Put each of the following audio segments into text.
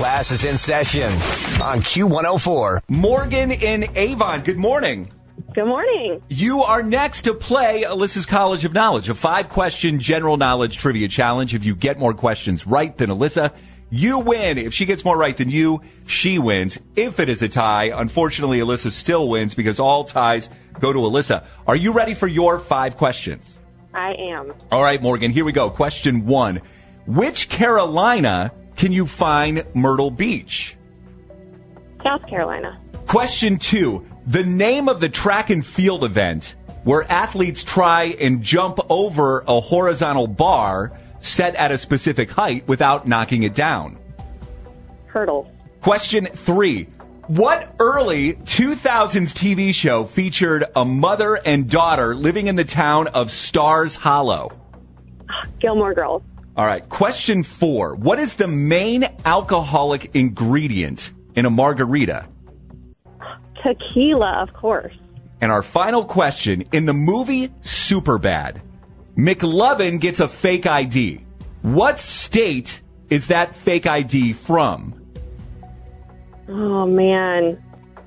Class is in session on Q104. Morgan in Avon, good morning. Good morning. You are next to play Alyssa's College of Knowledge, a 5-question general knowledge trivia challenge. If you get more questions right than Alyssa, you win. If she gets more right than you, she wins. If it is a tie, unfortunately, Alyssa still wins because all ties go to Alyssa. Are you ready for your 5 questions? I am. All right, Morgan, here we go. Question 1. Which Carolina can you find Myrtle Beach? South Carolina. Question 2. The name of the track and field event where athletes try and jump over a horizontal bar set at a specific height without knocking it down. Hurdles. Question 3. What early 2000s TV show featured a mother and daughter living in the town of Stars Hollow? Gilmore Girls. All right. Question 4. What is the main alcoholic ingredient in a margarita? Tequila, of course. And our final question, in the movie Superbad, McLovin gets a fake ID. What state is that fake ID from? Oh, man.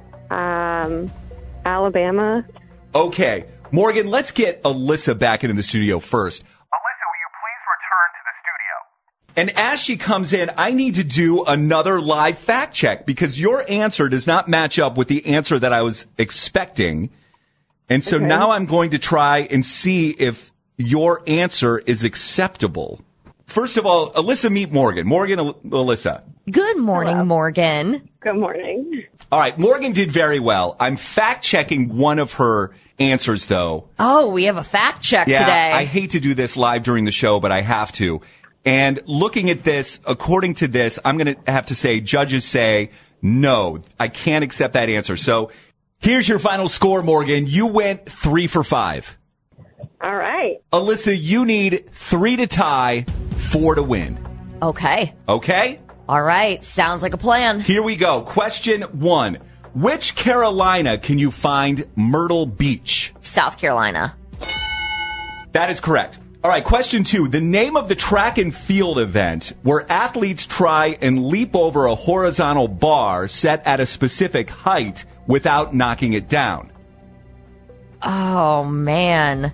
Alabama. Okay. Morgan, let's get Alyssa back into the studio first. Alyssa, will you please return to the studio? And as she comes in, I need to do another live fact check because your answer does not match up with the answer that I was expecting. And so now I'm going to try and see if your answer is acceptable. First of all, Alyssa, meet Morgan. Morgan, Alyssa. Good morning, Hello. Morgan. Good morning. All right, Morgan did very well. I'm fact-checking one of her answers, though. Oh, we have a fact check Yeah, today. I hate to do this live during the show, but I have to. And looking at this, according to this, I'm going to have to say, judges say, no, I can't accept that answer. So here's your final score, Morgan. You went 3 for 5. All right. Alyssa, you need 3 to tie, 4 to win. Okay. Okay? All right. Sounds like a plan. Here we go. Question 1. Which Carolina can you find Myrtle Beach? South Carolina. That is correct. All right, question 2. The name of the track and field event where athletes try and leap over a horizontal bar set at a specific height without knocking it down. Oh, man.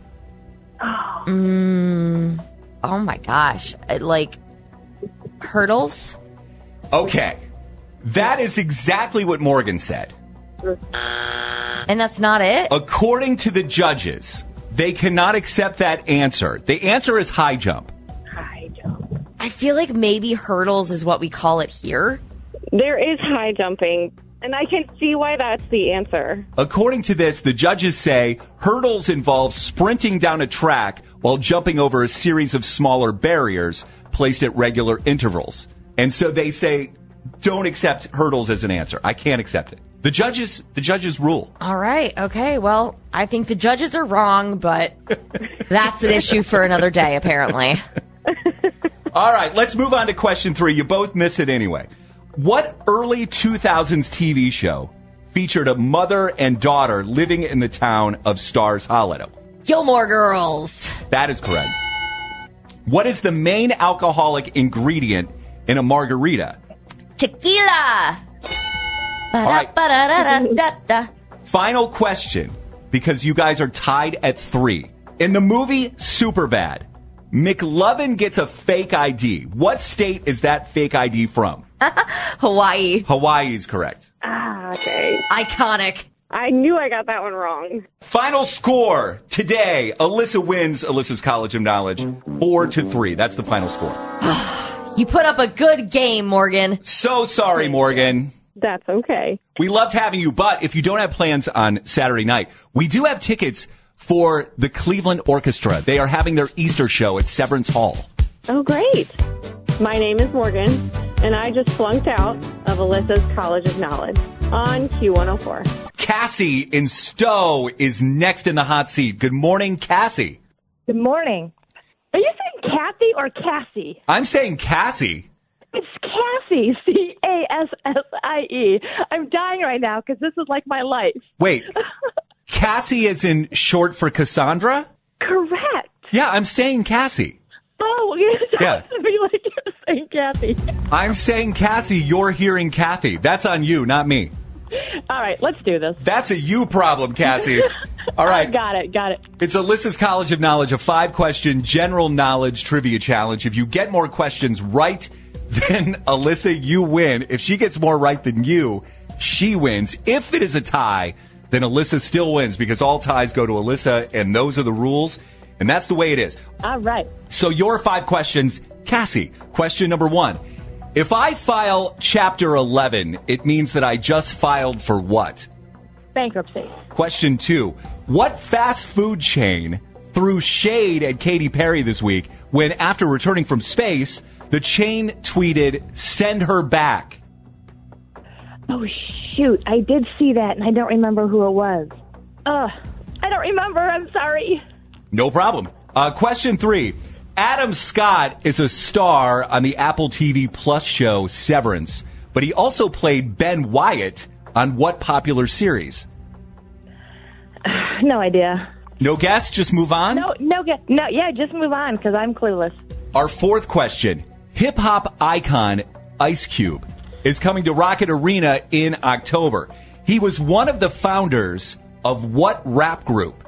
Oh, my gosh. Like, hurdles? Okay. That is exactly what Morgan said. And that's not it? According to the judges, they cannot accept that answer. The answer is high jump. High jump. I feel like maybe hurdles is what we call it here. There is high jumping, and I can see why that's the answer. According to this, the judges say hurdles involve sprinting down a track while jumping over a series of smaller barriers placed at regular intervals. And so they say, don't accept hurdles as an answer. I can't accept it. The judges rule. All right. Okay. Well, I think the judges are wrong, but that's an issue for another day, apparently. All right, let's move on to question 3. You both missed it anyway. What early 2000s TV show featured a mother and daughter living in the town of Stars Hollow? Gilmore Girls. That is correct. What is the main alcoholic ingredient in a margarita? Tequila. right. Ba-da-ba-da-da-da-da. Final question, because you guys are tied at 3. In the movie Superbad, McLovin gets a fake ID. What state is that fake ID from? Hawaii. Hawaii is correct. Okay. Iconic. I knew I got that one wrong. Final score today. Alyssa wins Alyssa's College of Knowledge 4-3. That's the final score. You put up a good game, Morgan. So sorry, Morgan. That's okay. We loved having you, but if you don't have plans on Saturday night, we do have tickets for the Cleveland Orchestra. They are having their Easter show at Severance Hall. Oh, great. My name is Morgan, and I just flunked out of Alyssa's College of Knowledge on Q104. Cassie in Stowe is next in the hot seat. Good morning, Cassie. Good morning. Are you saying Kathy or Cassie? I'm saying Cassie. It's Cassie, Cassie. I'm dying right now because this is like my life. Wait, Cassie is in short for Cassandra? Correct. Yeah, I'm saying Cassie. Oh, you Yeah. to be like you're saying Kathy. I'm saying Cassie, you're hearing Kathy. That's on you, not me. All right, let's do this. That's a you problem, Cassie. All right. Got it. It's Alyssa's College of Knowledge, a 5-question general knowledge trivia challenge. If you get more questions right than Alyssa, you win. If she gets more right than you, she wins. If it is a tie, then Alyssa still wins because all ties go to Alyssa, and those are the rules. And that's the way it is. All right. So your 5 questions, Cassie. Question number 1. If I file Chapter 11, it means that I just filed for what? Bankruptcy. Question 2. What fast food chain threw shade at Katy Perry this week when, after returning from space, the chain tweeted, "Send her back"? Oh, shoot. I did see that, and I don't remember who it was. I don't remember. I'm sorry. No problem. Question 3. Adam Scott is a star on the Apple TV Plus show Severance, but he also played Ben Wyatt on what popular series? No idea. No guess? Just move on? No, yeah, just move on because I'm clueless. Our 4th question. Hip-hop icon Ice Cube is coming to Rocket Arena in October. He was one of the founders of what rap group?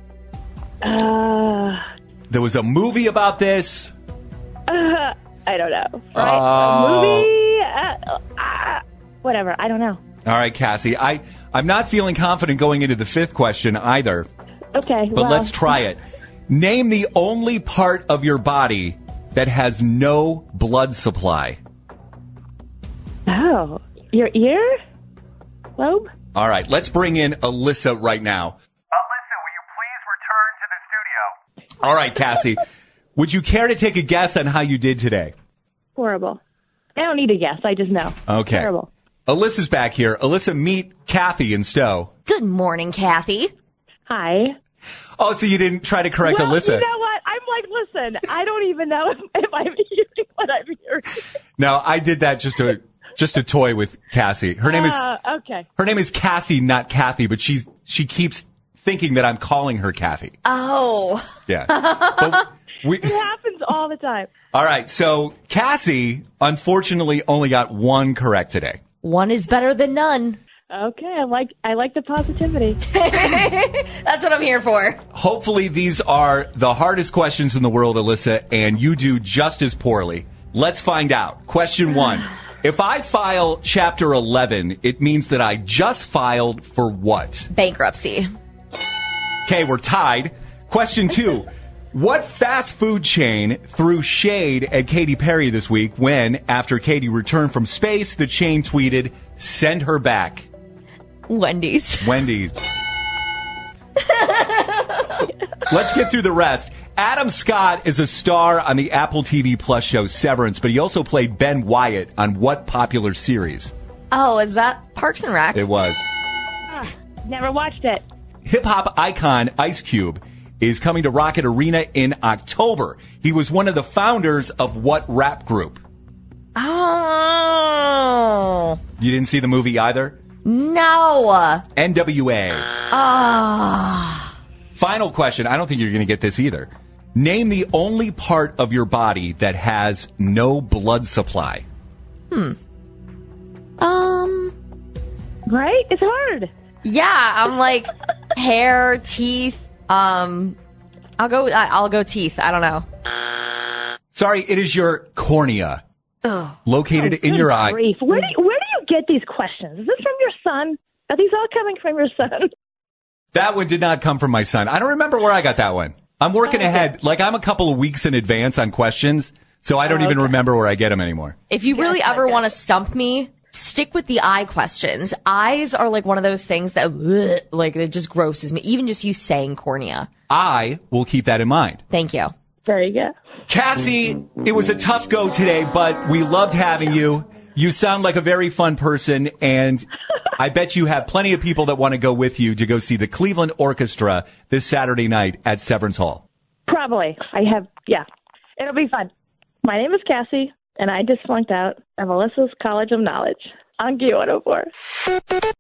There was a movie about this. I don't know. Right? A movie? Whatever. I don't know. All right, Cassie. I'm not feeling confident going into the 5th question either. Okay. But let's try it. Name the only part of your body that has no blood supply. Oh, your ear? Lobe? All right, let's bring in Alyssa right now. Alyssa, will you please return to the studio? All right, Cassie. Would you care to take a guess on how you did today? Horrible. I don't need a guess. I just know. Okay. Terrible. Alyssa's back here. Alyssa, meet Kathy in Stowe. Good morning, Kathy. Hi. Oh, so you didn't try to correct Alyssa. You know what? I'm like, listen, I don't even know if I'm hearing what I'm hearing. No, I did that just to toy with Cassie. Her name is okay. Her name is Cassie, not Kathy, but she keeps thinking that I'm calling her Kathy. Oh. Yeah. But It happens all the time. all right, so Cassie unfortunately only got 1 correct today. 1 is better than none. Okay, I like the positivity. That's what I'm here for. Hopefully these are the hardest questions in the world, Alyssa, and you do just as poorly. Let's find out. Question 1. If I file Chapter 11, it means that I just filed for what? Bankruptcy. Okay, we're tied. Question 2. What fast food chain threw shade at Katy Perry this week when, after Katy returned from space, the chain tweeted, "Send her back"? Wendy's. Wendy's. Let's get through the rest. Adam Scott is a star on the Apple TV Plus show Severance, but he also played Ben Wyatt on what popular series? Oh, is that Parks and Rec? It was. Never watched it. Hip-hop icon Ice Cube is coming to Rocket Arena in October. He was one of the founders of what rap group? Oh. You didn't see the movie either? No. NWA. Final question. I don't think you're going to get this either. Name the only part of your body that has no blood supply. Right? It's hard. Yeah, I'm like hair, teeth. I'll go teeth. I don't know. Sorry, it is your cornea. Located in your eye. Grief. Where do you get these questions? Is this from your son? Are these all coming from your son? That one did not come from my son. I don't remember where I got that one. I'm working ahead. Like, I'm a couple of weeks in advance on questions, so I don't even remember where I get them anymore. If you really ever want to stump me, stick with the eye questions. Eyes are like one of those things that, like, it just grosses me. Even just you saying cornea. I will keep that in mind. Thank you. There you go. Cassie, it was a tough go today, but we loved having you. You sound like a very fun person, and I bet you have plenty of people that want to go with you to go see the Cleveland Orchestra this Saturday night at Severance Hall. Probably. Yeah. It'll be fun. My name is Cassie, and I just flunked out of Alyssa's College of Knowledge on Q104.